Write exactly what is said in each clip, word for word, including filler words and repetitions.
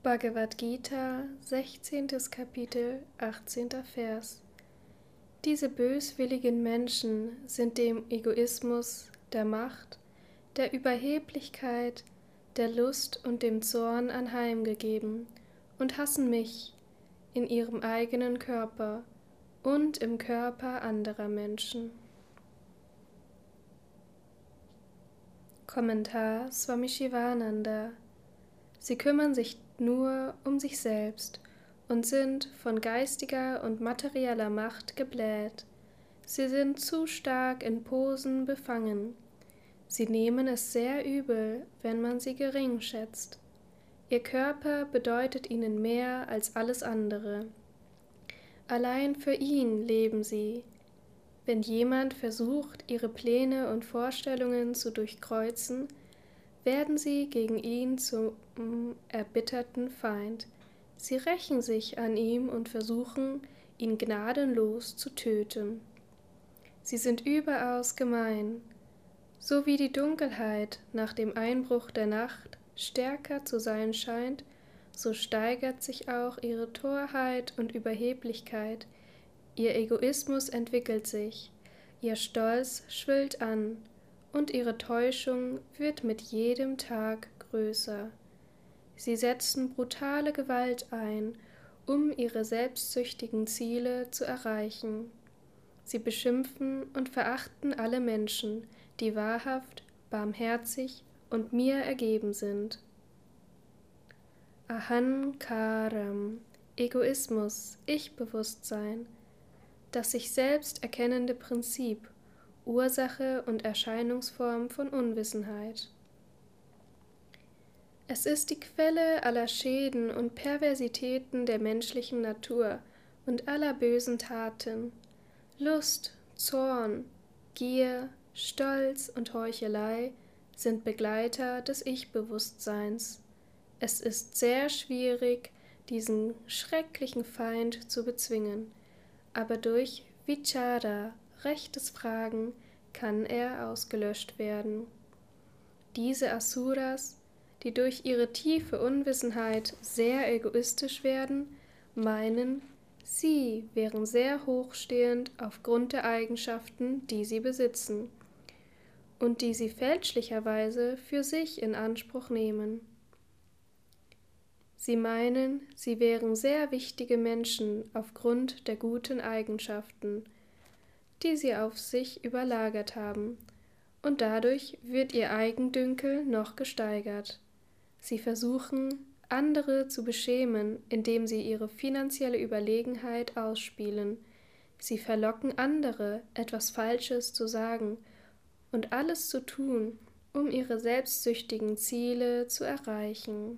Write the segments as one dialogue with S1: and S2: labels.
S1: Bhagavad Gita, sechzehntes Kapitel, achtzehnter Vers. Diese böswilligen Menschen sind dem Egoismus, der Macht, der Überheblichkeit, der Lust und dem Zorn anheimgegeben und hassen mich in ihrem eigenen Körper und im Körper anderer Menschen. Kommentar Swami Shivananda. Sie kümmern sich nur um sich selbst und sind von geistiger und materieller Macht gebläht. Sie sind zu stark in Posen befangen. Sie nehmen es sehr übel, wenn man sie gering schätzt. Ihr Körper bedeutet ihnen mehr als alles andere. Allein für ihn leben sie. Wenn jemand versucht, ihre Pläne und Vorstellungen zu durchkreuzen, werden sie gegen ihn zum erbitterten Feind. Sie rächen sich an ihm und versuchen, ihn gnadenlos zu töten. Sie sind überaus gemein. So wie die Dunkelheit nach dem Einbruch der Nacht stärker zu sein scheint, so steigert sich auch ihre Torheit und Überheblichkeit. Ihr Egoismus entwickelt sich, ihr Stolz schwillt an, und ihre Täuschung wird mit jedem Tag größer. Sie setzen brutale Gewalt ein, um ihre selbstsüchtigen Ziele zu erreichen. Sie beschimpfen und verachten alle Menschen, die wahrhaft, barmherzig und mir ergeben sind. Ahankaram, Egoismus, Ich-Bewusstsein, das sich selbst erkennende Prinzip, Ursache und Erscheinungsform von Unwissenheit. Es ist die Quelle aller Schäden und Perversitäten der menschlichen Natur und aller bösen Taten. Lust, Zorn, Gier, Stolz und Heuchelei sind Begleiter des Ich-Bewusstseins. Es ist sehr schwierig, diesen schrecklichen Feind zu bezwingen, aber durch Vichara, rechtes Fragen, kann er ausgelöscht werden. Diese Asuras, die durch ihre tiefe Unwissenheit sehr egoistisch werden, meinen, sie wären sehr hochstehend aufgrund der Eigenschaften, die sie besitzen, und die sie fälschlicherweise für sich in Anspruch nehmen. Sie meinen, sie wären sehr wichtige Menschen aufgrund der guten Eigenschaften, die sie auf sich überlagert haben, und dadurch wird ihr Eigendünkel noch gesteigert. Sie versuchen, andere zu beschämen, indem sie ihre finanzielle Überlegenheit ausspielen. Sie verlocken andere, etwas Falsches zu sagen und alles zu tun, um ihre selbstsüchtigen Ziele zu erreichen.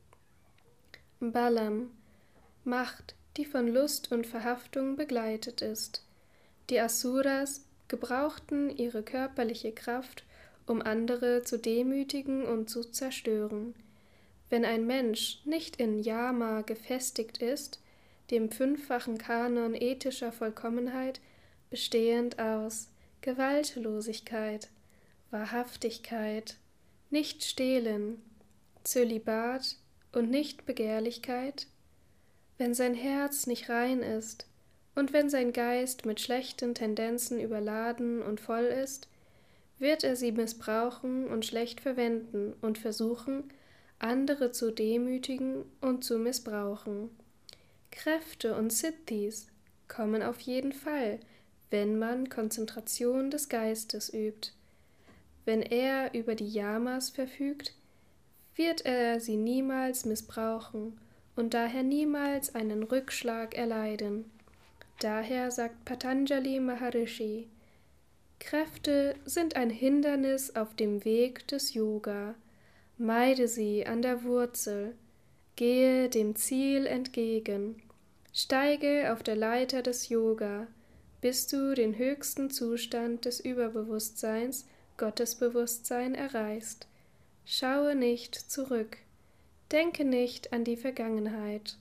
S1: Balam, Macht, die von Lust und Verhaftung begleitet ist. Die Asuras gebrauchten ihre körperliche Kraft, um andere zu demütigen und zu zerstören. Wenn ein Mensch nicht in Yama gefestigt ist, dem fünffachen Kanon ethischer Vollkommenheit, bestehend aus Gewaltlosigkeit, Wahrhaftigkeit, Nicht-Stehlen, Zölibat und Nichtbegehrlichkeit, wenn sein Herz nicht rein ist und wenn sein Geist mit schlechten Tendenzen überladen und voll ist, wird er sie missbrauchen und schlecht verwenden und versuchen, andere zu demütigen und zu missbrauchen. Kräfte und Siddhis kommen auf jeden Fall, wenn man Konzentration des Geistes übt. Wenn er über die Yamas verfügt, wird er sie niemals missbrauchen und daher niemals einen Rückschlag erleiden. Daher sagt Patanjali Maharishi, Kräfte sind ein Hindernis auf dem Weg des Yoga. Meide sie an der Wurzel, gehe dem Ziel entgegen, steige auf der Leiter des Yoga, bis du den höchsten Zustand des Überbewusstseins, Gottesbewusstsein, erreichst. Schaue nicht zurück, denke nicht an die Vergangenheit.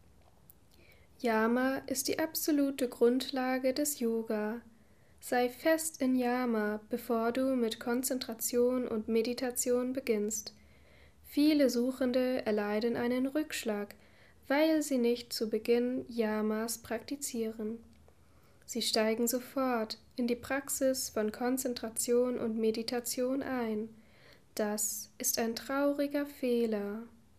S1: Yama ist die absolute Grundlage des Yoga. Sei fest in Yama, bevor du mit Konzentration und Meditation beginnst. Viele Suchende erleiden einen Rückschlag, weil sie nicht zu Beginn Yamas praktizieren. Sie steigen sofort in die Praxis von Konzentration und Meditation ein. Das ist ein trauriger Fehler.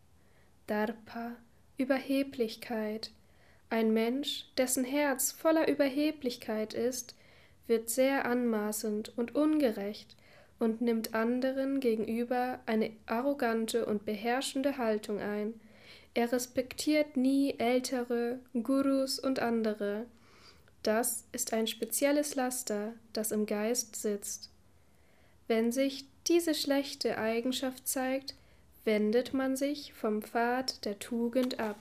S1: Darpa, Überheblichkeit. Ein Mensch, dessen Herz voller Überheblichkeit ist, wird sehr anmaßend und ungerecht und nimmt anderen gegenüber eine arrogante und beherrschende Haltung ein. Er respektiert nie Ältere, Gurus und andere. Das ist ein spezielles Laster, das im Geist sitzt. Wenn sich diese schlechte Eigenschaft zeigt, wendet man sich vom Pfad der Tugend ab.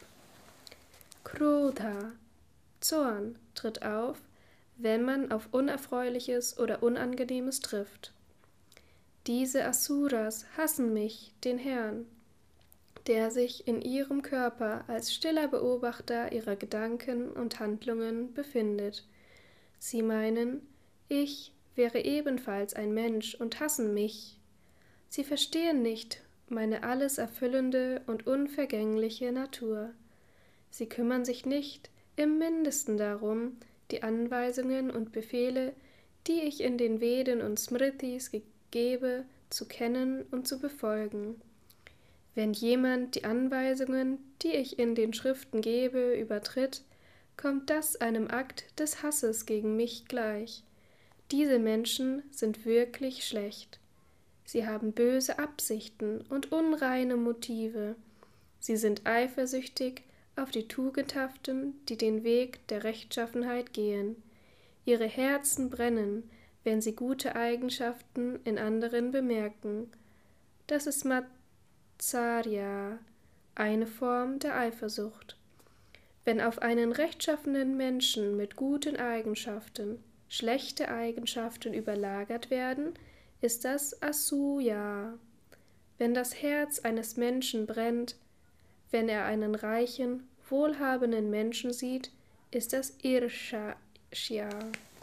S1: Krodha, Zorn, tritt auf, wenn man auf Unerfreuliches oder Unangenehmes trifft. Diese Asuras hassen mich, den Herrn, der sich in ihrem Körper als stiller Beobachter ihrer Gedanken und Handlungen befindet. Sie meinen, ich wäre ebenfalls ein Mensch und hassen mich. Sie verstehen nicht meine alles erfüllende und unvergängliche Natur. Sie kümmern sich nicht im Mindesten darum, die Anweisungen und Befehle, die ich in den Veden und Smritis gebe, zu kennen und zu befolgen. Wenn jemand die Anweisungen, die ich in den Schriften gebe, übertritt, kommt das einem Akt des Hasses gegen mich gleich. Diese Menschen sind wirklich schlecht. Sie haben böse Absichten und unreine Motive. Sie sind eifersüchtig auf die Tugendhaften, die den Weg der Rechtschaffenheit gehen. Ihre Herzen brennen, wenn sie gute Eigenschaften in anderen bemerken. Das ist Matsarya, eine Form der Eifersucht. Wenn auf einen rechtschaffenen Menschen mit guten Eigenschaften schlechte Eigenschaften überlagert werden, ist das Asuya. Wenn das Herz eines Menschen brennt, wenn er einen reichen, wohlhabenden Menschen sieht, ist das Irshya.